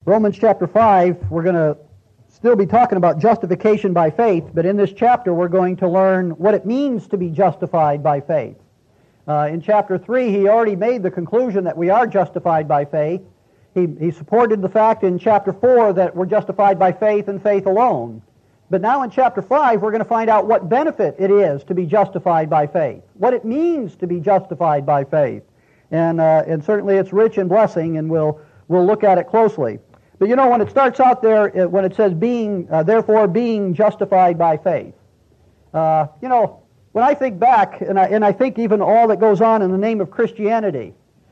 Romans chapter 5, we're going to still be talking about justification by faith, but in this chapter we're going to learn what it means to be justified by faith. In chapter 3, he already made the conclusion that we are justified by faith. He supported the fact in chapter 4 that we're justified by faith and faith alone. But now in chapter 5, we're going to find out what benefit it is to be justified by faith, what it means to be justified by faith. And certainly it's rich in blessing, and we'll look at it closely. But you know, when it starts out there, when it says therefore being justified by faith, you know, when I think back, and I think even all that goes on in the name of Christianity,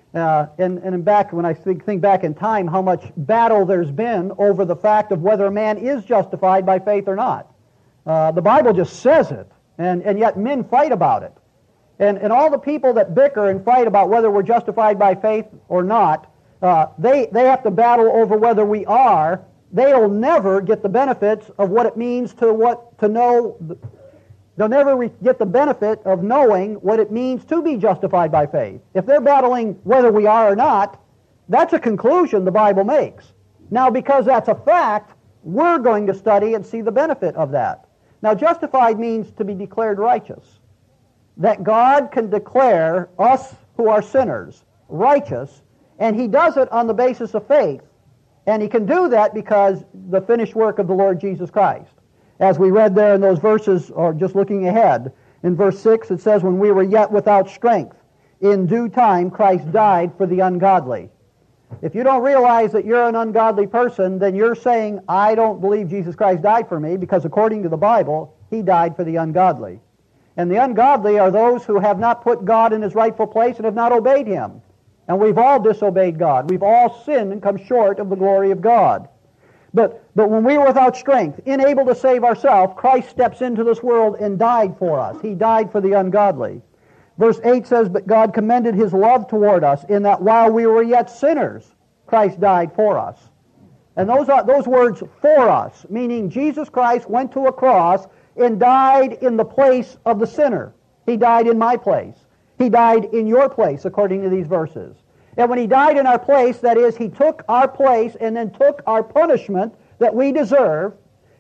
and back when I think back in time, how much battle there's been over the fact of whether a man is justified by faith or not. The Bible just says it, and yet men fight about it. And all the people that bicker and fight about whether we're justified by faith or not, they have to battle over whether we are. They'll never get the benefits of what it means to know. They'll never get the benefit of knowing what it means to be justified by faith. If they're battling whether we are or not, that's a conclusion the Bible makes. Now, because that's a fact, we're going to study and see the benefit of that. Now, justified means to be declared righteous. That God can declare us who are sinners righteous, and He does it on the basis of faith. And He can do that because the finished work of the Lord Jesus Christ. As we read there in those verses, or just looking ahead, in verse 6 it says, when we were yet without strength, in due time Christ died for the ungodly. If you don't realize that you're an ungodly person, then you're saying, I don't believe Jesus Christ died for me, because according to the Bible, He died for the ungodly. And the ungodly are those who have not put God in His rightful place and have not obeyed Him. And we've all disobeyed God. We've all sinned and come short of the glory of God. But when we were without strength, unable to save ourselves, Christ steps into this world and died for us. He died for the ungodly. Verse 8 says, but God commended His love toward us in that while we were yet sinners, Christ died for us. And those words, for us, meaning Jesus Christ went to a cross and died in the place of the sinner. He died in my place. He died in your place, according to these verses. And when He died in our place, that is, He took our place and then took our punishment that we deserve.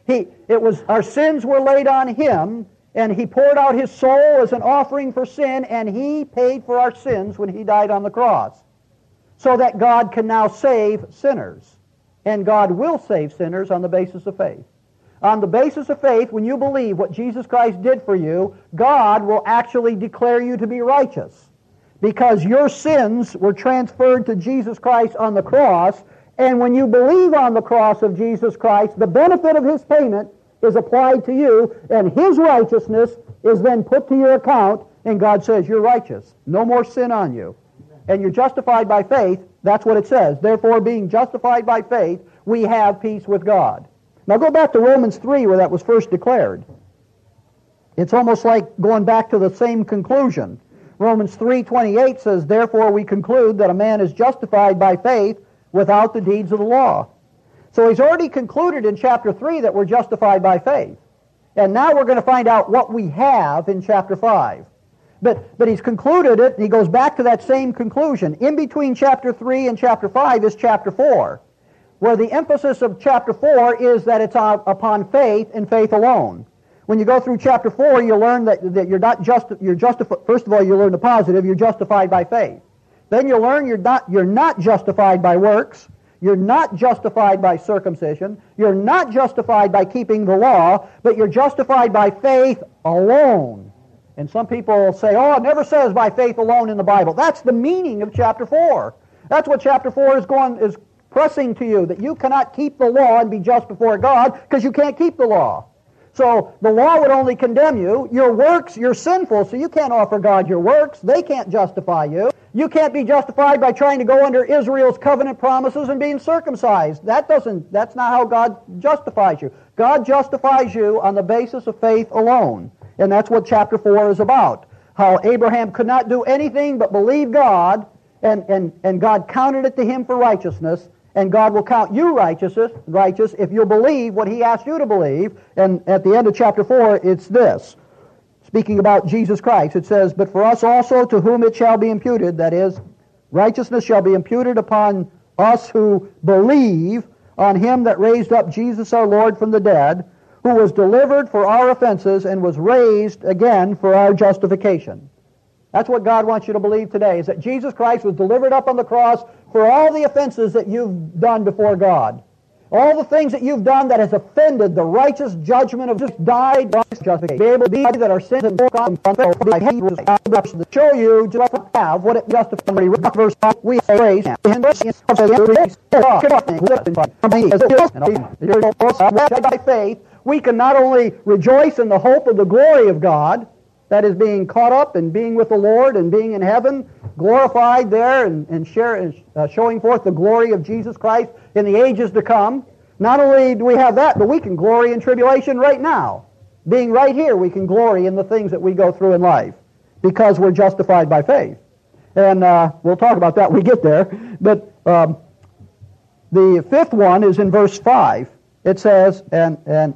Our sins were laid on Him, and He poured out His soul as an offering for sin, and He paid for our sins when He died on the cross. So that God can now save sinners. And God will save sinners on the basis of faith. On the basis of faith, when you believe what Jesus Christ did for you, God will actually declare you to be righteous. Because your sins were transferred to Jesus Christ on the cross, and when you believe on the cross of Jesus Christ, the benefit of His payment is applied to you, and His righteousness is then put to your account, and God says, you're righteous. No more sin on you. And you're justified by faith. That's what it says. Therefore, being justified by faith, we have peace with God. Now go back to Romans 3 where that was first declared. It's almost like going back to the same conclusion. Romans 3:28 says, therefore we conclude that a man is justified by faith without the deeds of the law. So he's already concluded in chapter 3 that we're justified by faith. And now we're going to find out what we have in chapter 5. But he's concluded it, and he goes back to that same conclusion. In between chapter 3 and chapter 5 is chapter 4, where the emphasis of chapter 4 is that it's upon faith and faith alone. When you go through chapter 4, you learn that you're justified. First of all, you learn the positive, you're justified by faith. Then you learn you're not justified by works. You're not justified by circumcision. You're not justified by keeping the law, but you're justified by faith alone. And some people say, oh, it never says by faith alone in the Bible. That's the meaning of chapter 4. That's what chapter 4 is pressing to you, that you cannot keep the law and be just before God because you can't keep the law. So the law would only condemn you. Your works, you're sinful, so you can't offer God your works. They can't justify you. You can't be justified by trying to go under Israel's covenant promises and being circumcised. That's not how God justifies you. God justifies you on the basis of faith alone. And that's what chapter 4 is about. How Abraham could not do anything but believe God, and God counted it to him for righteousness, and God will count you righteous if you'll believe what He asked you to believe. And at the end of chapter 4, it's this. Speaking about Jesus Christ, it says, but for us also to whom it shall be imputed, that is, righteousness shall be imputed upon us who believe, on him that raised up Jesus our Lord from the dead, who was delivered for our offenses and was raised again for our justification. That's what God wants you to believe today, is that Jesus Christ was delivered up on the cross for all the offenses that you've done before God. All the things that you've done that has offended the righteous judgment of just died justification. Be able to be that our sins and to show you just have what it justifies. Verse we have grace by faith. We can not only rejoice in the hope of the glory of God, that is being caught up and being with the Lord and being in heaven, glorified there and showing forth the glory of Jesus Christ in the ages to come. Not only do we have that, but we can glory in tribulation right now. Being right here, we can glory in the things that we go through in life because we're justified by faith. And we'll talk about that when we get there. But the fifth one is in verse 5. It says, and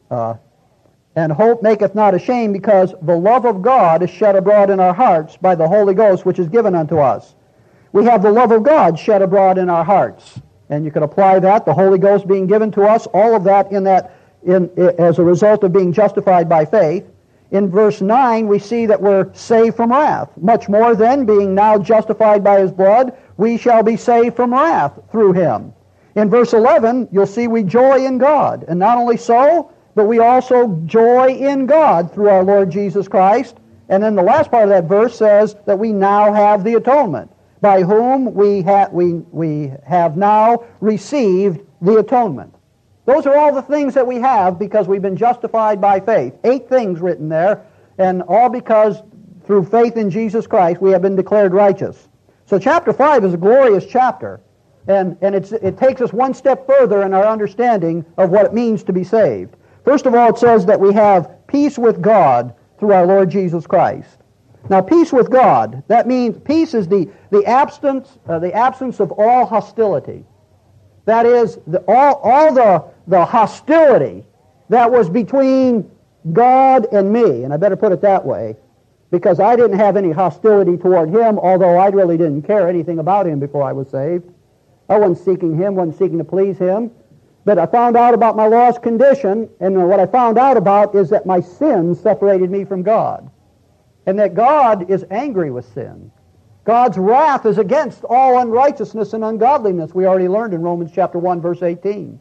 hope maketh not ashamed, because the love of God is shed abroad in our hearts by the Holy Ghost, which is given unto us. We have the love of God shed abroad in our hearts. And you can apply that, the Holy Ghost being given to us, all of that as a result of being justified by faith. In verse 9, we see that we're saved from wrath. Much more then, being now justified by His blood, we shall be saved from wrath through Him. In verse 11, you'll see we joy in God. And not only so, but we also joy in God through our Lord Jesus Christ. And then the last part of that verse says that we now have the atonement, by whom we have now received the atonement. Those are all the things that we have because we've been justified by faith. 8 things written there, and all because through faith in Jesus Christ we have been declared righteous. So chapter 5 is a glorious chapter, and it takes us one step further in our understanding of what it means to be saved. First of all, it says that we have peace with God through our Lord Jesus Christ. Now, peace with God, that means peace is the absence of all hostility. That is, all the hostility that was between God and me, and I better put it that way, because I didn't have any hostility toward Him, although I really didn't care anything about Him before I was saved. I wasn't seeking Him, wasn't seeking to please Him. But I found out about my lost condition, and what I found out about is that my sins separated me from God, and that God is angry with sin. God's wrath is against all unrighteousness and ungodliness. We already learned in Romans chapter 1, verse 18.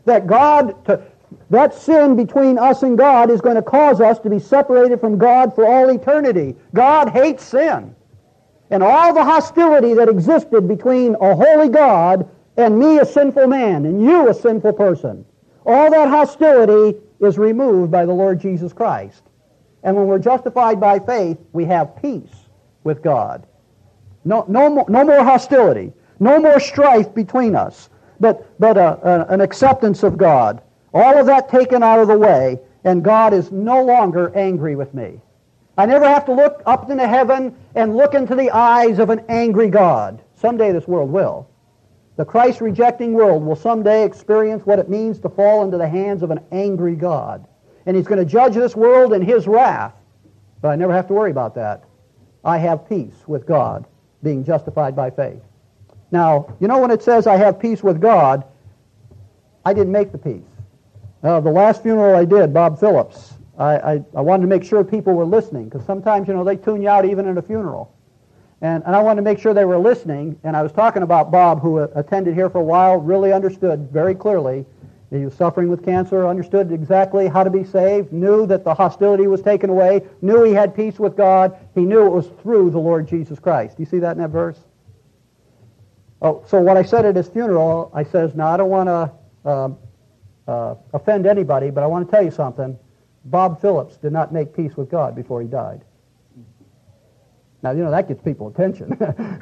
That sin between us and God is going to cause us to be separated from God for all eternity. God hates sin. And all the hostility that existed between a holy God and me, a sinful man, and you, a sinful person, all that hostility is removed by the Lord Jesus Christ. And when we're justified by faith, we have peace with God. No more hostility. No more strife between us, but an acceptance of God. All of that taken out of the way, and God is no longer angry with me. I never have to look up into heaven and look into the eyes of an angry God. Someday this world will. The Christ-rejecting world will someday experience what it means to fall into the hands of an angry God. And He's going to judge this world in His wrath. But I never have to worry about that. I have peace with God, being justified by faith. Now, you know when it says I have peace with God, I didn't make the peace. The last funeral I did, Bob Phillips, I wanted to make sure people were listening, because sometimes, they tune you out even in a funeral. And I wanted to make sure they were listening, and I was talking about Bob, who attended here for a while, really understood very clearly. He was suffering with cancer, understood exactly how to be saved, knew that the hostility was taken away, knew he had peace with God, he knew it was through the Lord Jesus Christ. Do you see that in that verse? Oh, so what I said at his funeral, I says, now I don't want to offend anybody, but I want to tell you something. Bob Phillips did not make peace with God before he died. Now, that gets people's attention.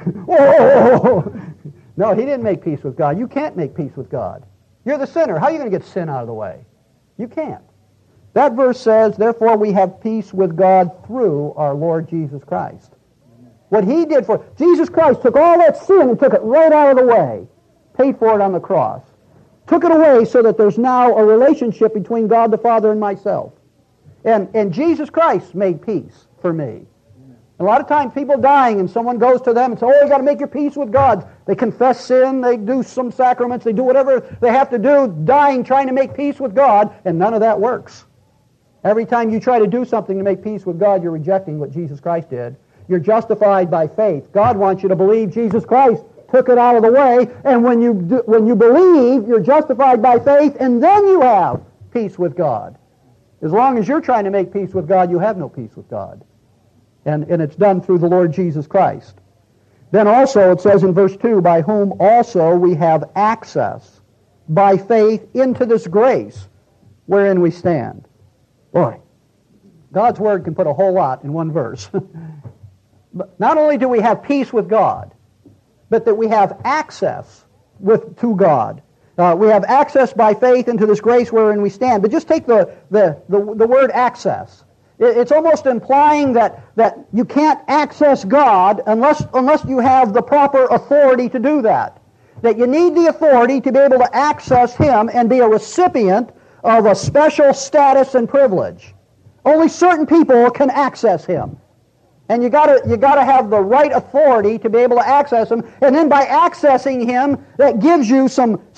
Whoa! No, he didn't make peace with God. You can't make peace with God. You're the sinner. How are you going to get sin out of the way? You can't. That verse says, therefore we have peace with God through our Lord Jesus Christ. What He did for Jesus Christ took all that sin and took it right out of the way. Paid for it on the cross. Took it away so that there's now a relationship between God the Father and myself. And Jesus Christ made peace for me. A lot of times people dying and someone goes to them and says, oh, you got to make your peace with God. They confess sin, they do some sacraments, they do whatever they have to do, dying, trying to make peace with God, and none of that works. Every time you try to do something to make peace with God, you're rejecting what Jesus Christ did. You're justified by faith. God wants you to believe Jesus Christ took it out of the way, and when you believe, you're justified by faith, and then you have peace with God. As long as you're trying to make peace with God, you have no peace with God. And it's done through the Lord Jesus Christ. Then also it says in verse 2, by whom also we have access by faith into this grace wherein we stand. Boy, God's Word can put a whole lot in one verse. But not only do we have peace with God, but that we have access to God. We have access by faith into this grace wherein we stand. But just take the word access. It's almost implying that you can't access God unless you have the proper authority to do that. That you need the authority to be able to access Him and be a recipient of a special status and privilege. Only certain people can access Him. And you gotta have the right authority to be able to access Him. And then by accessing Him, that gives you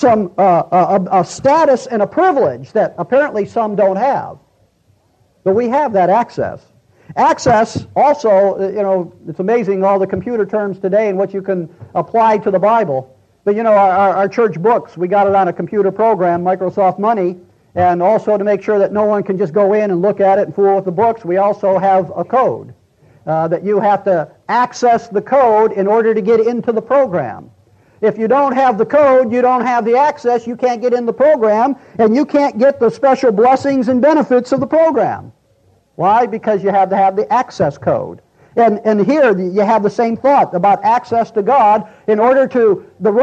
a status and a privilege that apparently some don't have. But we have that access. Access also, it's amazing all the computer terms today and what you can apply to the Bible. But our church books, we got it on a computer program, Microsoft Money, and also to make sure that no one can just go in and look at it and fool with the books, we also have a code. That you have to access the code in order to get into the program. If you don't have the code, you don't have the access, you can't get in the program, and you can't get the special blessings and benefits of the program. Why? Because you have to have the access code. And here you have the same thought about access to God in order to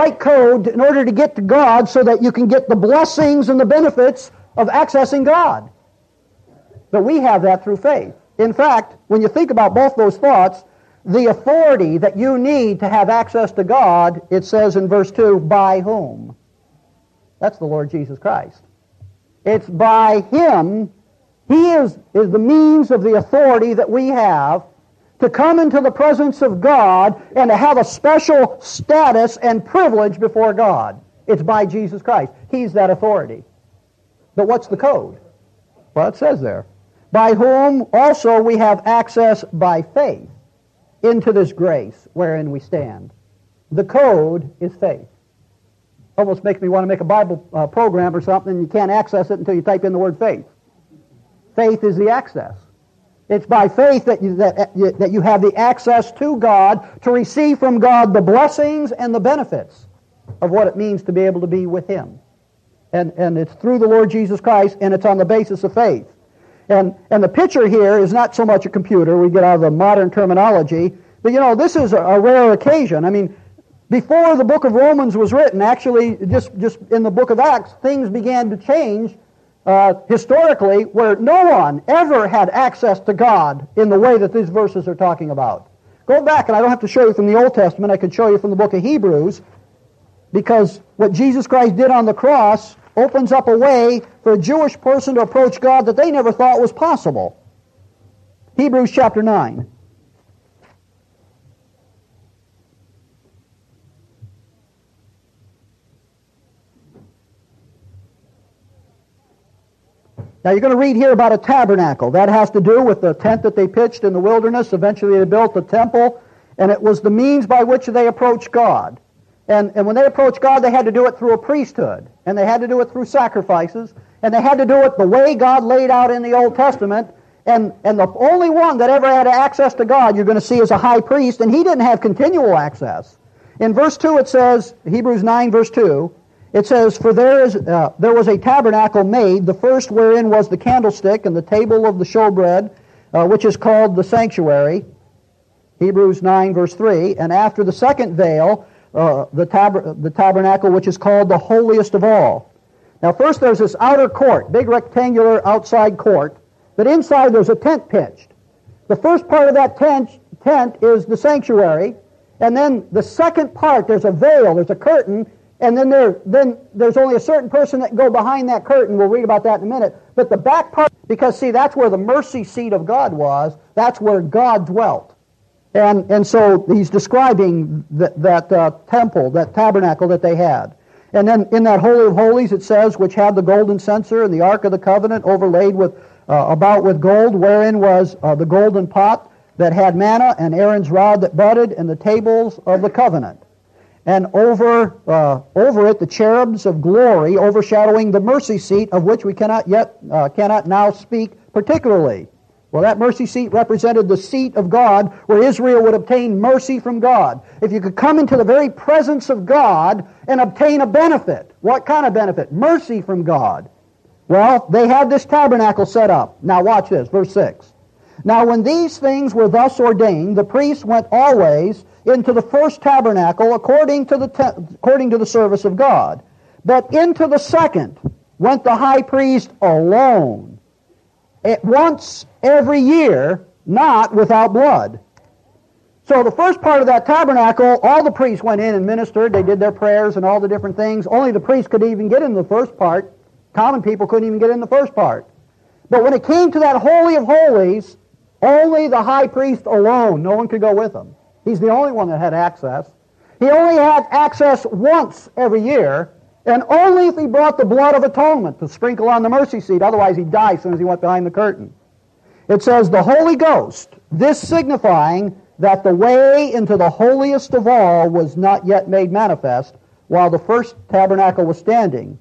get to God so that you can get the blessings and the benefits of accessing God. But we have that through faith. In fact, when you think about both those thoughts, the authority that you need to have access to God, it says in verse 2, by whom? That's the Lord Jesus Christ. It's by Him. He is the means of the authority that we have to come into the presence of God and to have a special status and privilege before God. It's by Jesus Christ. He's that authority. But what's the code? Well, it says there. By whom also we have access by faith into this grace wherein we stand. The code is faith. Almost makes me want to make a Bible program or something, and you can't access it until you type in the word faith. Faith is the access. It's by faith that you have the access to God to receive from God the blessings and the benefits of what it means to be able to be with Him. And it's through the Lord Jesus Christ, and it's on the basis of faith. And the picture here is not so much a computer. We get out of the modern terminology. But, this is a rare occasion. I mean, before the book of Romans was written, actually, just in the book of Acts, things began to change historically where no one ever had access to God in the way that these verses are talking about. Go back, and I don't have to show you from the Old Testament. I could show you from the book of Hebrews, because what Jesus Christ did on the cross opens up a way for a Jewish person to approach God that they never thought was possible. Hebrews chapter 9. Now you're going to read here about a tabernacle. That has to do with the tent that they pitched in the wilderness. Eventually they built the temple, and it was the means by which they approached God. And when they approached God, they had to do it through a priesthood, and they had to do it through sacrifices, and they had to do it the way God laid out in the Old Testament. And the only one that ever had access to God, you're going to see, is a high priest, and he didn't have continual access. In verse 2 it says, Hebrews 9 verse 2, it says, for there was a tabernacle made, the first wherein was the candlestick and the table of the showbread, which is called the sanctuary. Hebrews 9 verse 3, and after the second veil, the tabernacle which is called the holiest of all. Now first there's this outer court, big rectangular outside court, but inside there's a tent pitched. The first part of that tent is the sanctuary, and then the second part, there's a veil, there's a curtain, and then there's only a certain person that can go behind that curtain. We'll read about that in a minute. But the back part, because see, that's where the mercy seat of God was, that's where God dwelt. And so he's describing that temple, that tabernacle that they had. And then in that Holy of Holies it says, which had the golden censer and the Ark of the Covenant overlaid with about with gold, wherein was the golden pot that had manna, and Aaron's rod that budded, and the tables of the covenant. And over it the cherubs of glory overshadowing the mercy seat, of which we cannot now speak particularly. Well, that mercy seat represented the seat of God, where Israel would obtain mercy from God. If you could come into the very presence of God and obtain a benefit, what kind of benefit? Mercy from God. Well, they had this tabernacle set up. Now watch this, verse 6. Now when these things were thus ordained, the priests went always into the first tabernacle according to the service of God. But into the second went the high priest alone, once every year, not without blood. So the first part of that tabernacle, all the priests went in and ministered. They did their prayers and all the different things. Only the priests could even get in the first part. Common people couldn't even get in the first part. But when it came to that Holy of Holies, only the high priest alone, no one could go with him. He's the only one that had access. He only had access once every year, and only if he brought the blood of atonement to sprinkle on the mercy seat. Otherwise he'd die as soon as he went behind the curtain. It says, the Holy Ghost, this signifying that the way into the holiest of all was not yet made manifest, while the first tabernacle was standing,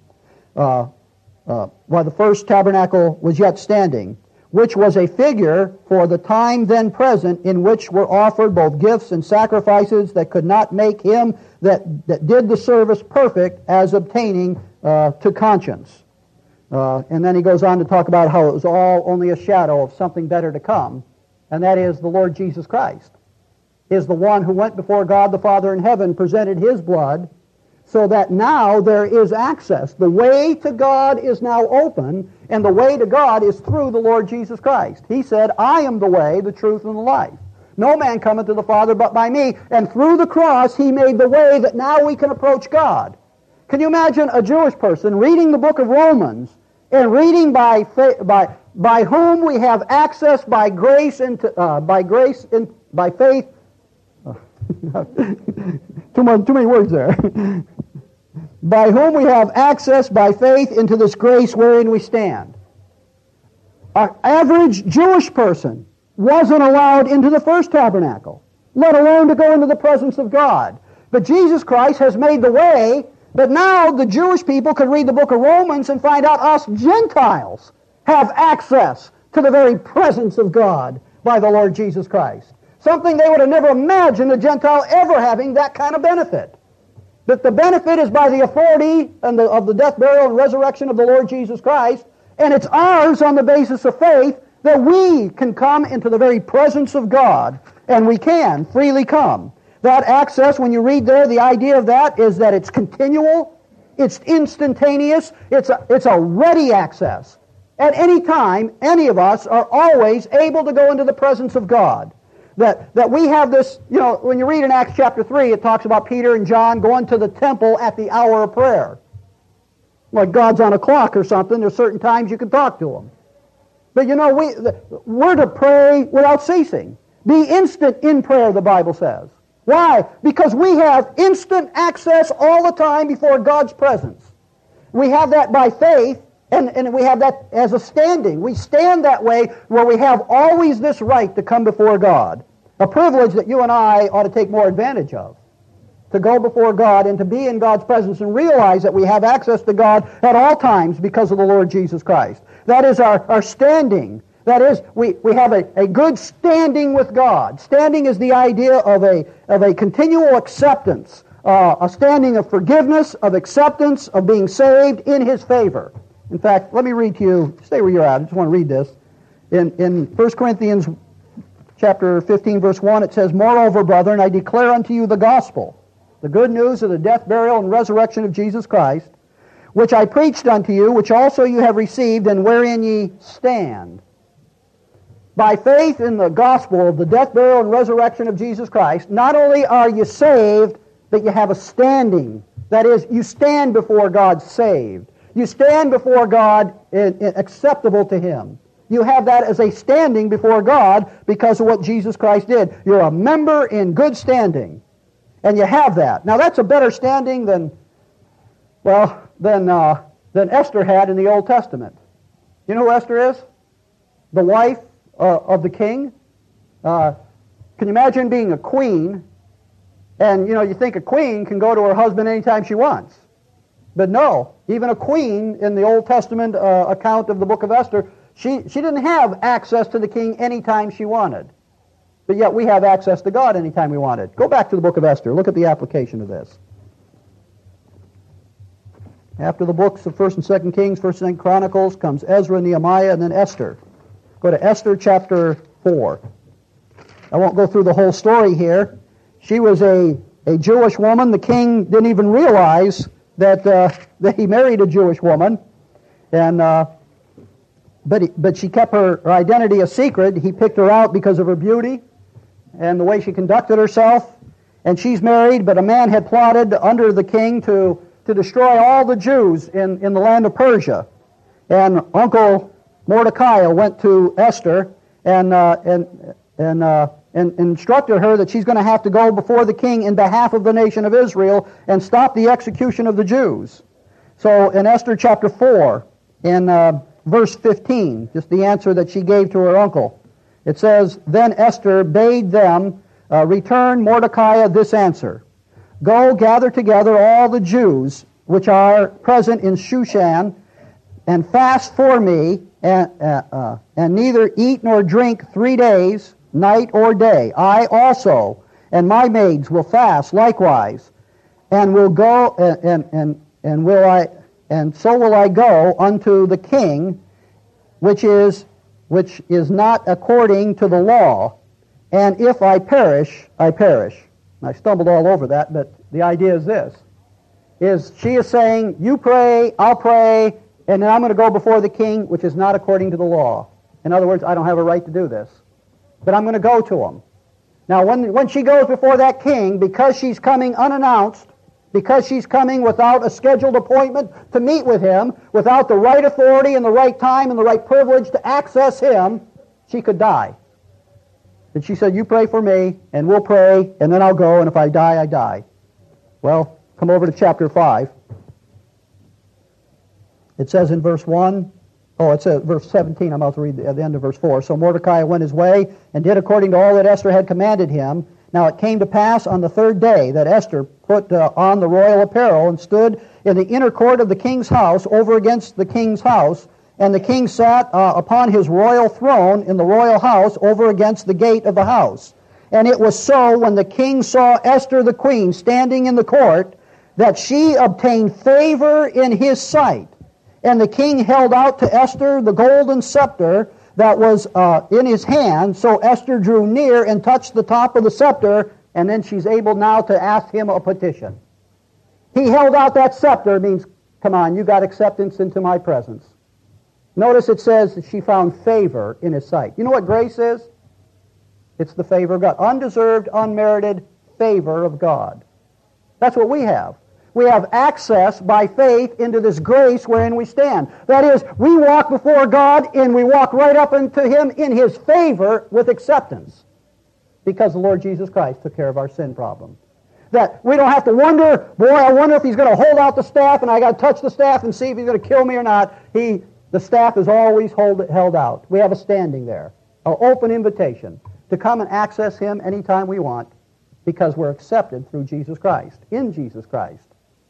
while the first tabernacle was yet standing, which was a figure for the time then present, in which were offered both gifts and sacrifices that could not make him that did the service perfect as obtaining to conscience. And then he goes on to talk about how it was all only a shadow of something better to come, and that is the Lord Jesus Christ is the one who went before God the Father in heaven, presented his blood, so that now there is access. The way to God is now open, and the way to God is through the Lord Jesus Christ. He said, I am the way, the truth, and the life. No man cometh to the Father but by me. And through the cross, he made the way that now we can approach God. Can you imagine a Jewish person reading the book of Romans and reading by whom we have access by grace by faith? Too many words there. By whom we have access by faith into this grace wherein we stand. An average Jewish person wasn't allowed into the first tabernacle, let alone to go into the presence of God. But Jesus Christ has made the way that now the Jewish people could read the book of Romans and find out us Gentiles have access to the very presence of God by the Lord Jesus Christ. Something they would have never imagined a Gentile ever having that kind of benefit. That the benefit is by the authority of the death, burial, and resurrection of the Lord Jesus Christ, and it's ours on the basis of faith that we can come into the very presence of God, and we can freely come. That access, when you read there, the idea of that is that it's continual, it's instantaneous, it's a ready access. At any time, any of us are always able to go into the presence of God. That we have this, when you read in Acts chapter 3, it talks about Peter and John going to the temple at the hour of prayer. Like God's on a clock or something, there's certain times you can talk to him. But we're to pray without ceasing. Be instant in prayer, the Bible says. Why? Because we have instant access all the time before God's presence. We have that by faith, and we have that as a standing. We stand that way where we have always this right to come before God. A privilege that you and I ought to take more advantage of. To go before God and to be in God's presence and realize that we have access to God at all times because of the Lord Jesus Christ. That is our standing. That is, we have a good standing with God. Standing is the idea of a continual acceptance, a standing of forgiveness, of acceptance, of being saved in His favor. In fact, let me read to you, stay where you're at, I just want to read this. In 1 Corinthians chapter 15, verse 1, it says, Moreover, brethren, I declare unto you the gospel, the good news of the death, burial, and resurrection of Jesus Christ, which I preached unto you, which also you have received, and wherein ye stand. By faith in the gospel of the death, burial, and resurrection of Jesus Christ, not only are you saved, but you have a standing. That is, you stand before God saved. You stand before God acceptable to Him. You have that as a standing before God because of what Jesus Christ did. You're a member in good standing. And you have that. Now that's a better standing than Esther had in the Old Testament. You know who Esther is? The wife of the king. Can you imagine being a queen? And you think a queen can go to her husband anytime she wants. But no, even a queen in the Old Testament account of the book of Esther, she didn't have access to the king anytime she wanted. But yet we have access to God anytime we want it. Go back to the book of Esther. Look at the application of this. After the books of 1st and 2nd Kings, 1st and 2nd Chronicles, comes Ezra, Nehemiah, and then Esther. Go to Esther chapter 4. I won't go through the whole story here. She was a Jewish woman. The king didn't even realize that he married a Jewish woman. And but she kept her identity a secret. He picked her out because of her beauty and the way she conducted herself. And she's married, but a man had plotted under the king to destroy all the Jews in the land of Persia. And Uncle Mordecai went to Esther and instructed her that she's going to have to go before the king in behalf of the nation of Israel and stop the execution of the Jews. So in Esther chapter 4, in verse 15, just the answer that she gave to her uncle, it says, "Then Esther bade them return Mordecai this answer. Go gather together all the Jews which are present in Shushan, and fast for me, and neither eat nor drink 3 days, night or day. I also and my maids will fast likewise, and will go and so will I go unto the king, which is not according to the law. And if I perish, I perish." And I stumbled all over that, but the idea is this: she is saying, you pray, I'll pray, and then I'm going to go before the king, which is not according to the law. In other words, I don't have a right to do this, but I'm going to go to him. Now, when she goes before that king, because she's coming unannounced, because she's coming without a scheduled appointment to meet with him, without the right authority and the right time and the right privilege to access him, she could die. And she said, you pray for me, and we'll pray, and then I'll go, and if I die, I die. Well, come over to chapter 5. It says in verse 1, it says verse 17, I'm about to read at the end of verse 4. "So Mordecai went his way, and did according to all that Esther had commanded him. Now it came to pass on the 3rd day that Esther put on the royal apparel, and stood in the inner court of the king's house, over against the king's house. And the king sat upon his royal throne in the royal house, over against the gate of the house. And it was so, when the king saw Esther the queen standing in the court, that she obtained favor in his sight. And the king held out to Esther the golden scepter that was in his hand. So Esther drew near and touched the top of the scepter, and then she's able now to ask him a petition. He held out that scepter, means, come on, you got acceptance into my presence. Notice it says that she found favor in his sight. You know what grace is? It's the favor of God. Undeserved, unmerited favor of God. That's what we have. We have access by faith into this grace wherein we stand. That is, we walk before God and we walk right up into Him in His favor with acceptance, because the Lord Jesus Christ took care of our sin problem. That we don't have to wonder, boy, I wonder if He's going to hold out the staff and I got to touch the staff and see if He's going to kill me or not. The staff is always held out. We have a standing there, an open invitation to come and access Him anytime we want, because we're accepted through Jesus Christ, in Jesus Christ.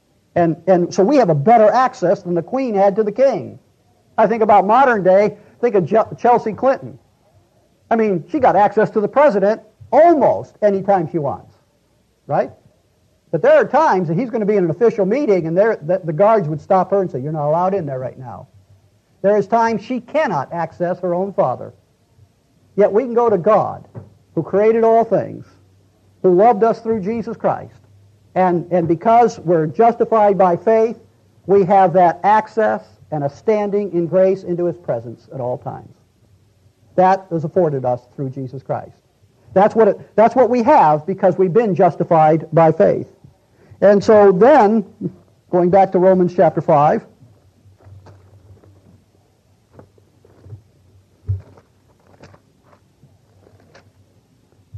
And so we have a better access than the queen had to the king. I think about modern day, think of Chelsea Clinton. I mean, she got access to the president almost anytime she wants, right? But there are times that he's going to be in an official meeting and the guards would stop her and say, you're not allowed in there right now. There is times she cannot access her own Father. Yet we can go to God, who created all things, who loved us through Jesus Christ. And because we're justified by faith, we have that access and a standing in grace into His presence at all times. That is afforded us through Jesus Christ. That's what we have, because we've been justified by faith. And so then, going back to Romans chapter 5,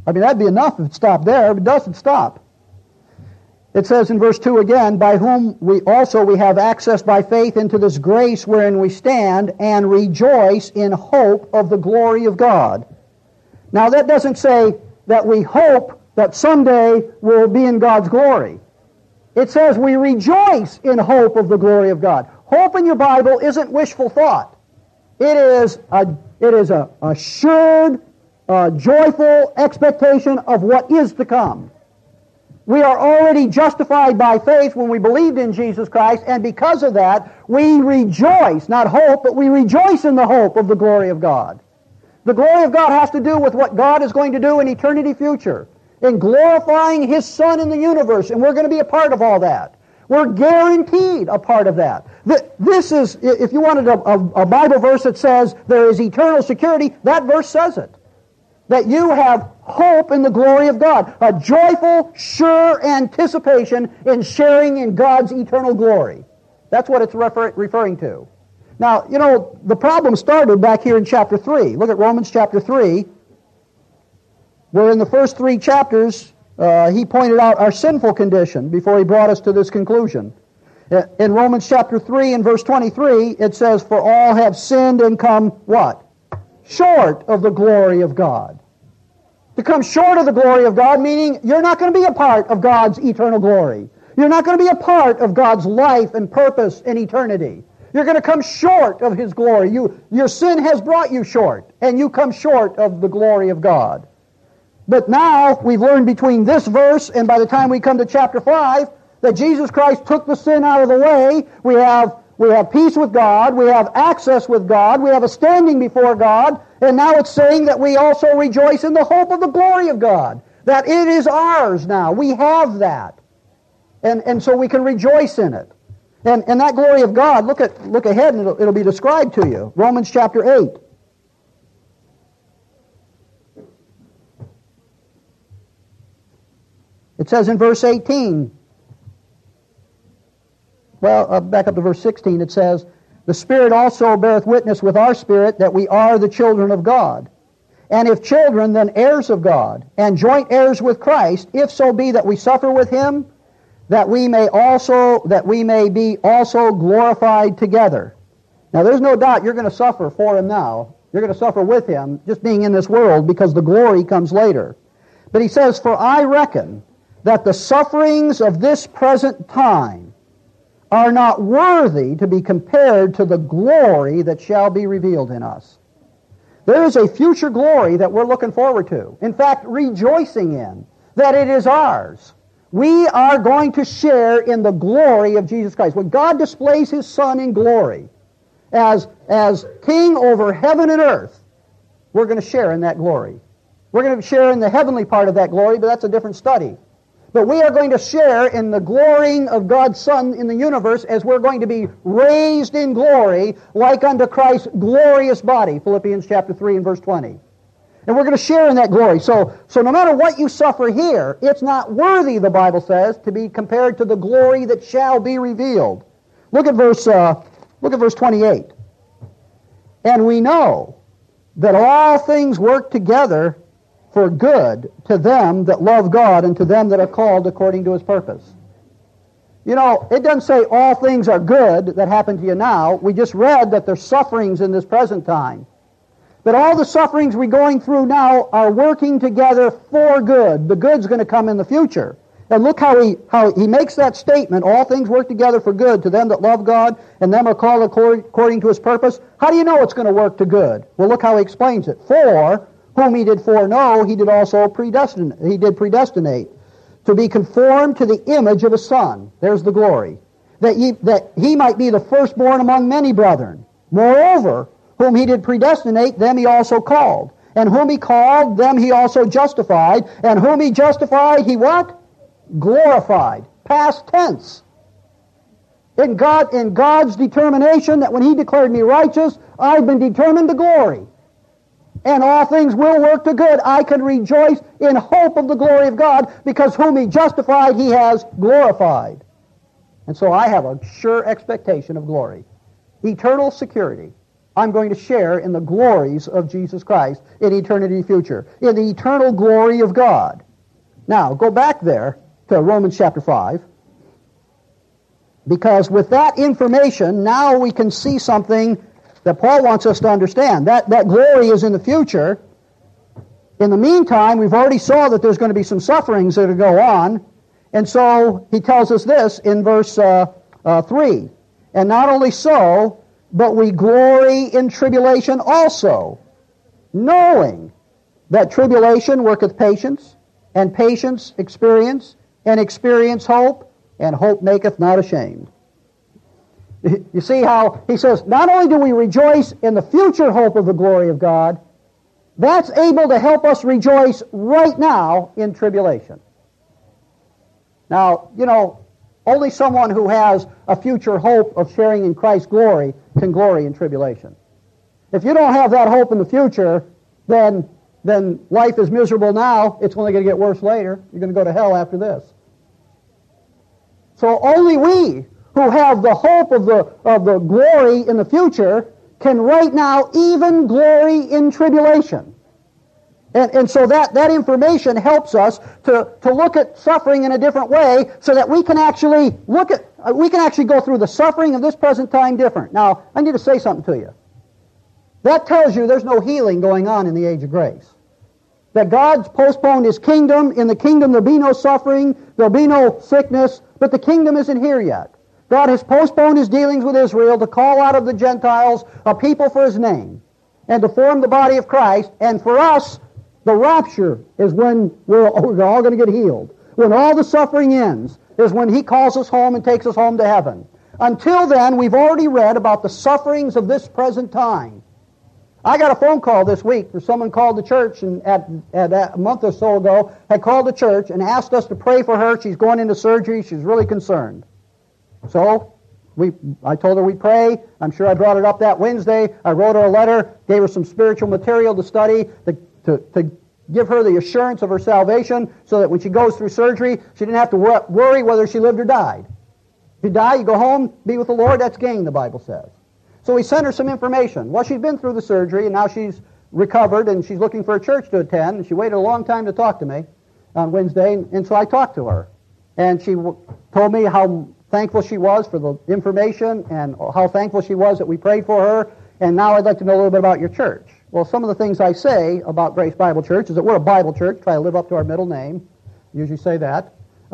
I mean, that'd be enough if it stopped there, but it doesn't stop. It says in verse 2 again, by whom we have access by faith into this grace wherein we stand and rejoice in hope of the glory of God. Now that doesn't say that we hope that someday we'll be in God's glory. It says we rejoice in hope of the glory of God. Hope in your Bible isn't wishful thought. It is a assured, joyful expectation of what is to come. We are already justified by faith when we believed in Jesus Christ, and because of that, we rejoice, not hope, but we rejoice in the hope of the glory of God. The glory of God has to do with what God is going to do in eternity future, in glorifying His Son in the universe, and we're going to be a part of all that. We're guaranteed a part of that. This is, if you wanted a Bible verse that says there is eternal security, that verse says it. That you have hope in the glory of God. A joyful, sure anticipation in sharing in God's eternal glory. That's what it's referring to. Now, you know, the problem started back here in chapter 3. Look at Romans chapter 3, where in the first 3 chapters, he pointed out our sinful condition before he brought us to this conclusion. In Romans chapter 3 and verse 23, it says, for all have sinned and come, what? Short of the glory of God. To come short of the glory of God, meaning you're not going to be a part of God's eternal glory. You're not going to be a part of God's life and purpose in eternity. You're going to come short of His glory. Your sin has brought you short, and you come short of the glory of God. But now, we've learned between this verse and by the time we come to chapter 5, that Jesus Christ took the sin out of the way. We have peace with God. We have access with God. We have a standing before God. And now it's saying that we also rejoice in the hope of the glory of God. That it is ours now. We have that. And so we can rejoice in it. And that glory of God, look ahead and it'll be described to you. Romans chapter 8. It says in verse 18, back up to verse 16, it says, the Spirit also beareth witness with our spirit that we are the children of God. And if children, then heirs of God, and joint heirs with Christ, if so be that we suffer with Him, that we may be also glorified together. Now there's no doubt you're going to suffer for Him now. You're going to suffer with Him just being in this world because the glory comes later. But he says, for I reckon that the sufferings of this present time are not worthy to be compared to the glory that shall be revealed in us. There is a future glory that we're looking forward to. In fact, rejoicing in, that it is ours. We are going to share in the glory of Jesus Christ. When God displays His Son in glory as King over heaven and earth, we're going to share in that glory. We're going to share in the heavenly part of that glory, but that's a different study. But we are going to share in the glorying of God's Son in the universe as we're going to be raised in glory like unto Christ's glorious body, Philippians chapter 3 and verse 20. And we're going to share in that glory. So no matter what you suffer here, it's not worthy, the Bible says, to be compared to the glory that shall be revealed. Look at verse 28. And we know that all things work together for good to them that love God and to them that are called according to His purpose. You know, it doesn't say all things are good that happen to you now. We just read that there's sufferings in this present time. But all the sufferings we're going through now are working together for good. The good's going to come in the future. And look how he makes that statement, all things work together for good to them that love God and them are called according to His purpose. How do you know it's going to work to good? Well, look how he explains it. For whom He did foreknow, He did also predestinate to be conformed to the image of His Son. There's the glory. That he might be the firstborn among many brethren. Moreover, whom He did predestinate, them He also called. And whom He called, them He also justified. And whom He justified, He what? Glorified. Past tense. In God's determination that when He declared me righteous, I've been determined to glory. And all things will work to good. I can rejoice in hope of the glory of God, because whom He justified, He has glorified. And so I have a sure expectation of glory. Eternal security. I'm going to share in the glories of Jesus Christ in eternity future, in the eternal glory of God. Now, go back there to Romans chapter 5, because with that information, now we can see something that Paul wants us to understand. That glory is in the future. In the meantime, we've already saw that there's going to be some sufferings that will go on, and so he tells us this in verse 3. And not only so, but we glory in tribulation also, knowing that tribulation worketh patience, and patience experience, and experience hope, and hope maketh not ashamed. You see how he says, not only do we rejoice in the future hope of the glory of God, that's able to help us rejoice right now in tribulation. Now, only someone who has a future hope of sharing in Christ's glory can glory in tribulation. If you don't have that hope in the future, then life is miserable now. It's only going to get worse later. You're going to go to hell after this. So only we who have the hope of the glory in the future can right now even glory in tribulation. And so that information helps us to look at suffering in a different way, so that we can actually go through the suffering of this present time different. Now, I need to say something to you. That tells you there's no healing going on in the age of grace. That God's postponed His kingdom. In the kingdom there'll be no suffering, there'll be no sickness, but the kingdom isn't here yet. God has postponed His dealings with Israel to call out of the Gentiles a people for His name, and to form the body of Christ. And for us, the rapture is when we're all going to get healed. When all the suffering ends is when He calls us home and takes us home to heaven. Until then, we've already read about the sufferings of this present time. I got a phone call this week for someone called the church, and at a month or so ago had called the church and asked us to pray for her. She's going into surgery. She's really concerned. So I told her we'd pray. I'm sure I brought it up that Wednesday. I wrote her a letter, gave her some spiritual material to study, to give her the assurance of her salvation, so that when she goes through surgery, she didn't have to worry whether she lived or died. If you die, you go home, be with the Lord. That's gain, the Bible says. So we sent her some information. Well, she's been through the surgery, and now she's recovered, and she's looking for a church to attend, and she waited a long time to talk to me on Wednesday, and so I talked to her. And she told me how thankful she was for the information, and how thankful she was that we prayed for her, and now I'd like to know a little bit about your church. Well, some of the things I say about Grace Bible Church is that we're a Bible church, try to live up to our middle name. Usually say that.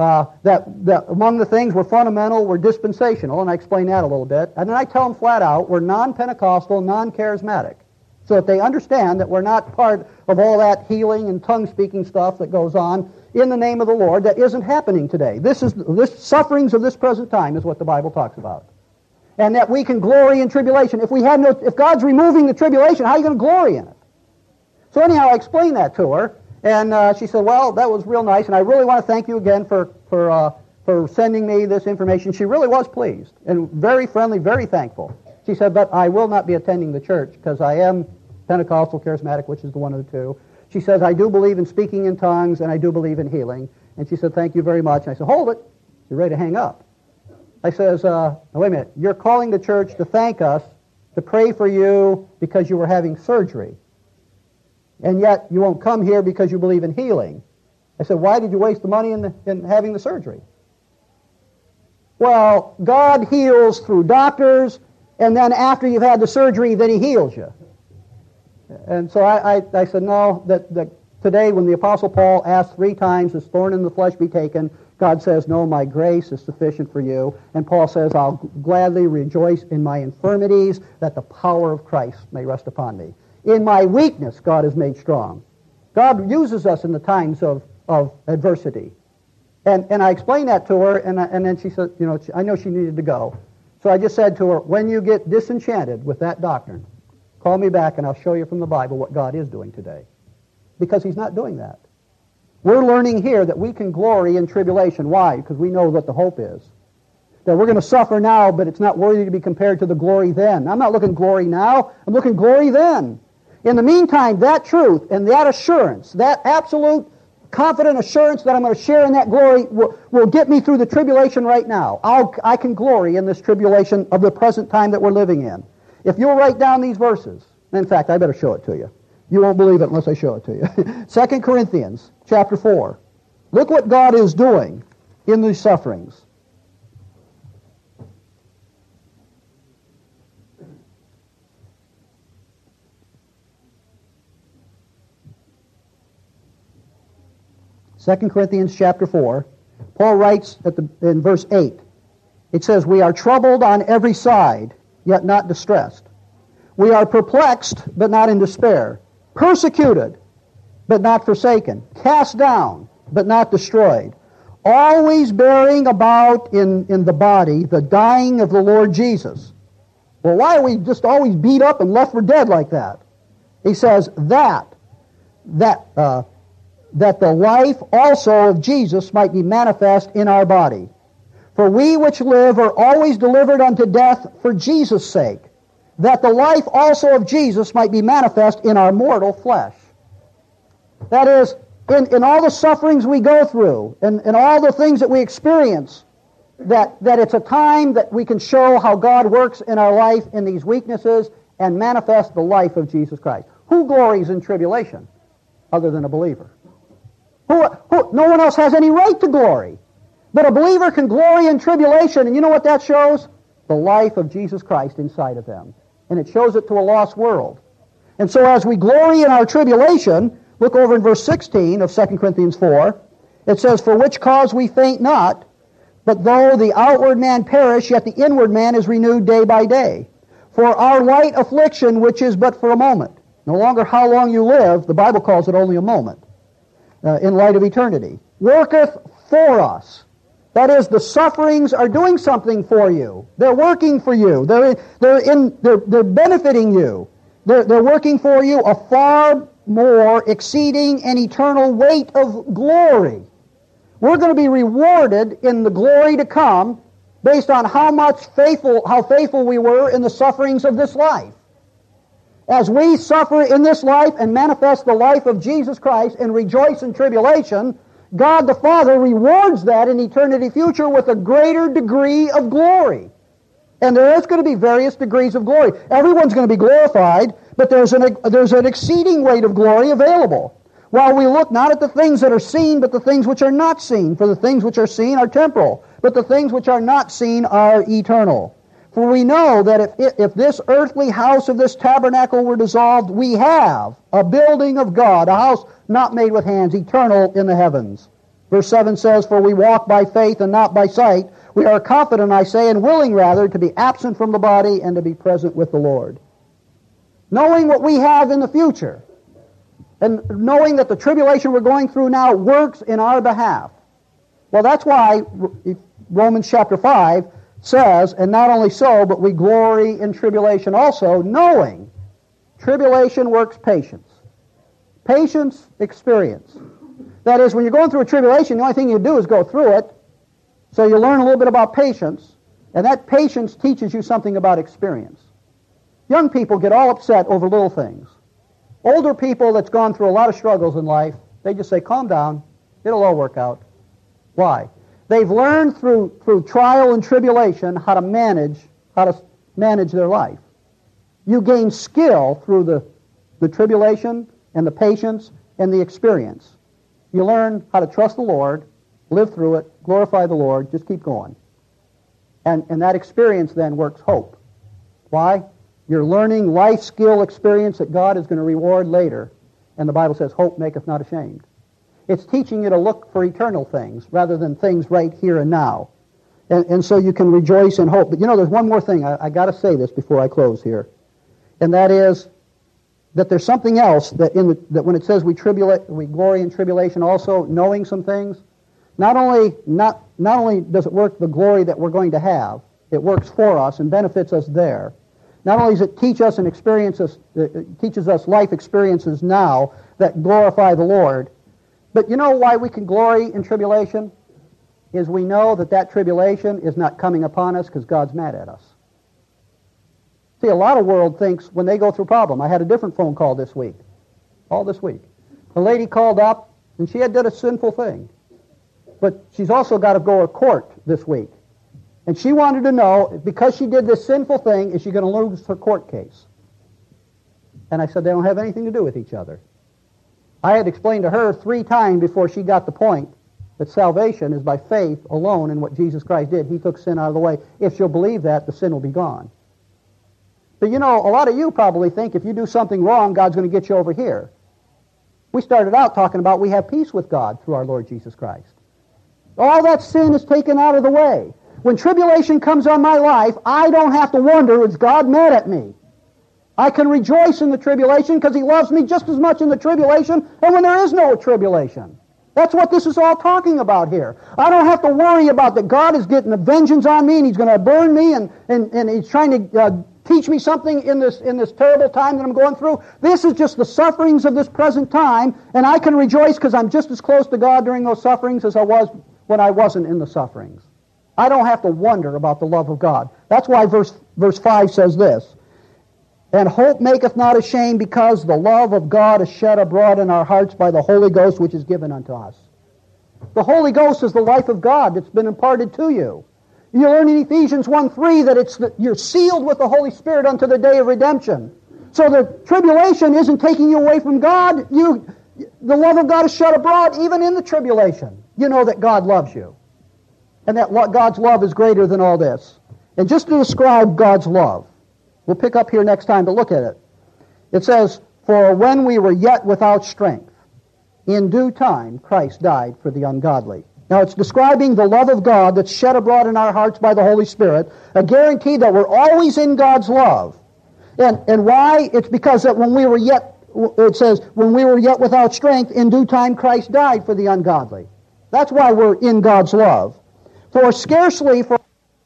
That among the things, we're fundamental, we're dispensational, and I explain that a little bit. And then I tell them flat out, we're non-Pentecostal, non-charismatic, so that they understand that we're not part of all that healing and tongue-speaking stuff that goes on in the name of the Lord that isn't happening today. This sufferings of this present time is what the Bible talks about. And that we can glory in tribulation. If God's removing the tribulation, how are you going to glory in it? So anyhow, I explained that to her, and she said, well, that was real nice, and I really want to thank you again for sending me this information. She really was pleased, and very friendly, very thankful. She said, but I will not be attending the church, because I am Pentecostal, charismatic, which is the one of the two. She says, I do believe in speaking in tongues, and I do believe in healing. And she said, thank you very much. And I said, hold it. You're ready to hang up. I says, wait a minute. You're calling the church to thank us, to pray for you because you were having surgery. And yet you won't come here because you believe in healing. I said, why did you waste the money in having the surgery? Well, God heals through doctors, and then after you've had the surgery, then He heals you. And so I said, no, that today when the Apostle Paul asked 3 times, his thorn in the flesh be taken, God says, no, my grace is sufficient for you. And Paul says, I'll gladly rejoice in my infirmities, that the power of Christ may rest upon me. In my weakness, God is made strong. God uses us in the times of adversity. And I explained that to her, and then she said, I know she needed to go. So I just said to her, when you get disenchanted with that doctrine, call me back and I'll show you from the Bible what God is doing today. Because He's not doing that. We're learning here that we can glory in tribulation. Why? Because we know what the hope is. That we're going to suffer now, but it's not worthy to be compared to the glory then. I'm not looking glory now, I'm looking glory then. In the meantime, that truth and that assurance, that absolute confident assurance that I'm going to share in that glory will get me through the tribulation right now. I can glory in this tribulation of the present time that we're living in. If you'll write down these verses, in fact, I better show it to you. You won't believe it unless I show it to you. 2 Corinthians chapter 4. Look what God is doing in these sufferings. Second Corinthians chapter 4, Paul writes in verse 8, it says, "We are troubled on every side, yet not distressed. We are perplexed, but not in despair. Persecuted, but not forsaken. Cast down, but not destroyed. Always bearing about in the body the dying of the Lord Jesus." Well, why are we just always beat up and left for dead like that? He says, that the life also of Jesus might be manifest in our body. For we which live are always delivered unto death for Jesus' sake, that the life also of Jesus might be manifest in our mortal flesh. That is, in all the sufferings we go through, and all the things that we experience, that it's a time that we can show how God works in our life in these weaknesses and manifest the life of Jesus Christ. Who glories in tribulation other than a believer? No one else has any right to glory. But a believer can glory in tribulation, and you know what that shows? The life of Jesus Christ inside of them. And it shows it to a lost world. And so as we glory in our tribulation, look over in verse 16 of 2 Corinthians 4, it says, "For which cause we faint not, but though the outward man perish, yet the inward man is renewed day by day. For our light affliction, which is but for a moment," no longer how long you live, the Bible calls it only a moment, in light of eternity, "worketh for us." That is, the sufferings are doing something for you. They're working for you. They're benefiting you. They're working for you a far more exceeding and eternal weight of glory. We're going to be rewarded in the glory to come based on how faithful we were in the sufferings of this life. As we suffer in this life and manifest the life of Jesus Christ and rejoice in tribulation, God the Father rewards that in eternity future with a greater degree of glory. And there is going to be various degrees of glory. Everyone's going to be glorified, but there's an exceeding weight of glory available. While we look not at the things that are seen, but the things which are not seen. For the things which are seen are temporal, but the things which are not seen are eternal. For we know that if this earthly house of this tabernacle were dissolved, we have a building of God, a house not made with hands, eternal in the heavens. Verse 7 says, "For we walk by faith and not by sight. We are confident, I say, and willing rather, to be absent from the body and to be present with the Lord." Knowing what we have in the future, and knowing that the tribulation we're going through now works in our behalf. Well, that's why Romans chapter 5 says, "And not only so, but we glory in tribulation also, knowing tribulation works patience." Patience, experience. That is, when you're going through a tribulation, the only thing you do is go through it. So you learn a little bit about patience, and that patience teaches you something about experience. Young people get all upset over little things. Older people that's gone through a lot of struggles in life, they just say, "Calm down, it'll all work out." Why? They've learned through trial and tribulation how to manage their life. You gain skill through the tribulation and the patience and the experience. You learn how to trust the Lord, live through it, glorify the Lord, just keep going. And that experience then works hope. Why? You're learning life skill experience that God is going to reward later. And the Bible says, "Hope maketh not ashamed." It's teaching you to look for eternal things rather than things right here and now. And so you can rejoice in hope. But you know, there's one more thing. I got to say this before I close here. And that is that there's something else that when it says we glory in tribulation also, knowing some things, not only does it work the glory that we're going to have, it works for us and benefits us there. Not only does it teach us and it teaches us life experiences now that glorify the Lord, but you know why we can glory in tribulation? Is we know that tribulation is not coming upon us because God's mad at us. See, a lot of world thinks when they go through a problem. I had a different phone call this week. All this week. A lady called up, and she had done a sinful thing. But she's also got to go to court this week. And she wanted to know, because she did this sinful thing, is she going to lose her court case? And I said, they don't have anything to do with each other. I had explained to her 3 times before she got the point that salvation is by faith alone in what Jesus Christ did. He took sin out of the way. If she'll believe that, the sin will be gone. But you know, a lot of you probably think if you do something wrong, God's going to get you over here. We started out talking about we have peace with God through our Lord Jesus Christ. All that sin is taken out of the way. When tribulation comes on my life, I don't have to wonder, is God mad at me? I can rejoice in the tribulation because He loves me just as much in the tribulation and when there is no tribulation. That's what this is all talking about here. I don't have to worry about that God is getting a vengeance on me and He's going to burn me and He's trying to teach me something in this terrible time that I'm going through. This is just the sufferings of this present time, and I can rejoice because I'm just as close to God during those sufferings as I was when I wasn't in the sufferings. I don't have to wonder about the love of God. That's why verse 5 says this, and hope maketh not ashamed, because the love of God is shed abroad in our hearts by the Holy Ghost, which is given unto us. The Holy Ghost is the life of God that's been imparted to you. You learn in Ephesians 1:3 that you're sealed with the Holy Spirit unto the day of redemption. So the tribulation isn't taking you away from God. The love of God is shed abroad even in the tribulation. You know that God loves you. And that God's love is greater than all this. And just to describe God's love, we'll pick up here next time to look at it. It says, for when we were yet without strength, in due time Christ died for the ungodly. Now it's describing the love of God that's shed abroad in our hearts by the Holy Spirit, a guarantee that we're always in God's love. And why? It's because that when we were yet, it says, when we were yet without strength, in due time Christ died for the ungodly. That's why we're in God's love. For scarcely for,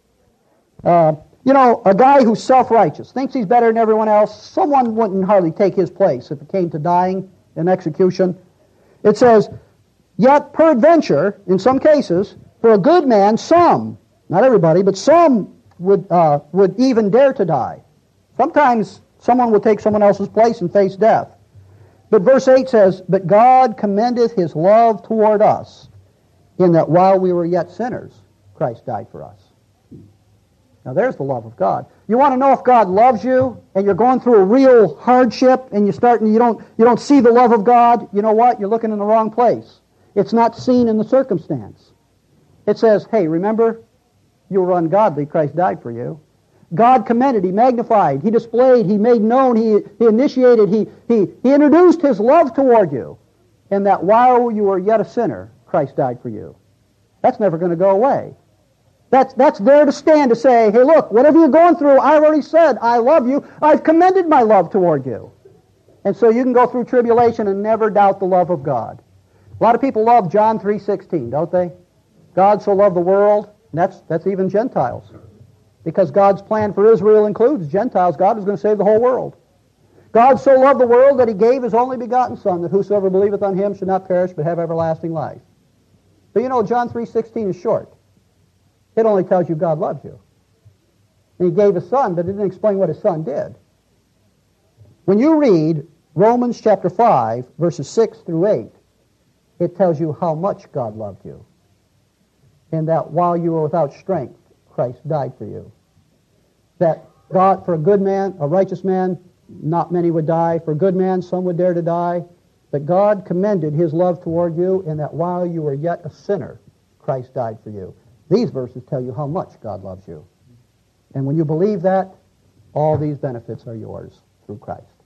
a guy who's self-righteous, thinks he's better than everyone else, someone wouldn't hardly take his place if it came to dying in execution. It says, yet peradventure, in some cases, for a good man, some, not everybody, but some would even dare to die. Sometimes someone will take someone else's place and face death. But verse 8 says, but God commendeth His love toward us, in that while we were yet sinners, Christ died for us. Now there's the love of God. You want to know if God loves you and you're going through a real hardship and you don't see the love of God, you know what? You're looking in the wrong place. It's not seen in the circumstance. It says, hey, remember, you were ungodly, Christ died for you. God commended, He magnified, He displayed, He made known, He initiated, He introduced His love toward you. And that while you were yet a sinner, Christ died for you. That's never going to go away. That's there to stand to say, hey, look, whatever you're going through, I've already said, I love you. I've commended my love toward you. And so you can go through tribulation and never doubt the love of God. A lot of people love John 3:16, don't they? God so loved the world, and that's even Gentiles. Because God's plan for Israel includes Gentiles. God is going to save the whole world. God so loved the world that He gave His only begotten Son, that whosoever believeth on Him should not perish but have everlasting life. But you know, John 3:16 is short. It only tells you God loves you. And He gave His Son, but it didn't explain what His Son did. When you read Romans chapter 5, verses 6 through 8, it tells you how much God loved you. And that while you were without strength, Christ died for you. That God, for a good man, a righteous man, not many would die. For a good man, some would dare to die. But God commended His love toward you, and that while you were yet a sinner, Christ died for you. These verses tell you how much God loves you. And when you believe that, all these benefits are yours through Christ.